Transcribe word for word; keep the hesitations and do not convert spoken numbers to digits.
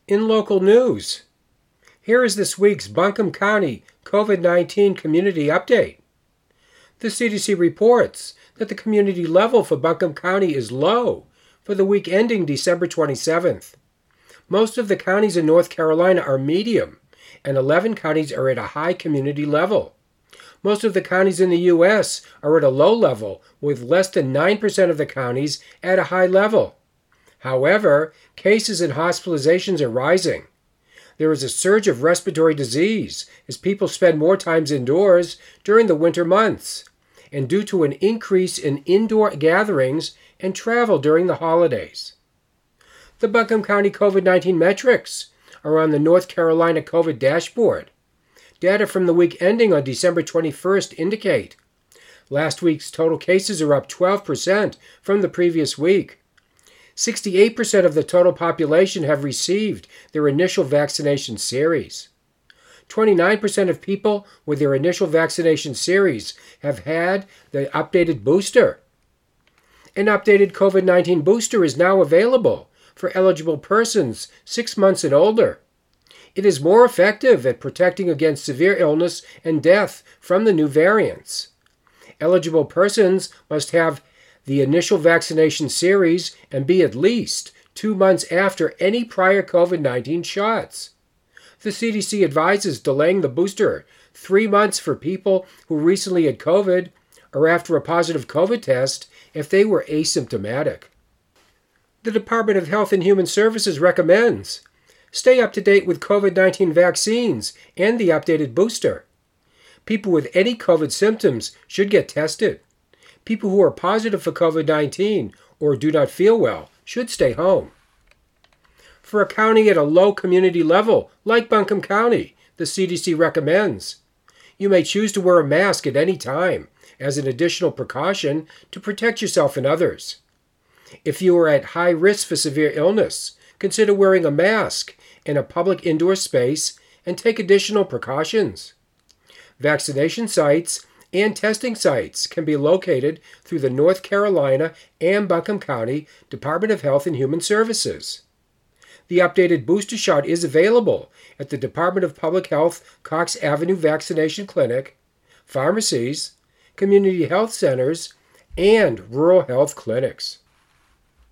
In local news, here is this week's Buncombe County COVID nineteen Community Update. The C D C reports that the community level for Buncombe County is low for the week ending December twenty-seventh. Most of the counties in North Carolina are medium, and eleven counties are at a high community level. Most of the counties in the U S are at a low level, with less than nine percent of the counties at a high level. However, cases and hospitalizations are rising. There is a surge of respiratory disease as people spend more time indoors during the winter months, and due to an increase in indoor gatherings and travel during the holidays. The Buncombe County COVID nineteen metrics are on the North Carolina COVID dashboard. Data from the week ending on December twenty-first indicate last week's total cases are up twelve percent from the previous week. sixty-eight percent of the total population have received their initial vaccination series. twenty-nine percent of people with their initial vaccination series have had the updated booster. An updated COVID nineteen booster is now available for eligible persons six months and older. It is more effective at protecting against severe illness and death from the new variants. Eligible persons must have the initial vaccination series and be at least two months after any prior COVID nineteen shots. The C D C advises delaying the booster three months for people who recently had COVID or after a positive COVID test if they were asymptomatic. The Department of Health and Human Services recommends stay up to date with COVID nineteen vaccines and the updated booster. People with any COVID symptoms should get tested. People who are positive for COVID nineteen or do not feel well should stay home. For a county at a low community level, like Buncombe County, the C D C recommends you may choose to wear a mask at any time as an additional precaution to protect yourself and others. If you are at high risk for severe illness, consider wearing a mask in a public indoor space and take additional precautions. Vaccination sites and testing sites can be located through the North Carolina and Buncombe County Department of Health and Human Services. The updated booster shot is available at the Department of Public Health Cox Avenue Vaccination Clinic, pharmacies, community health centers, and rural health clinics.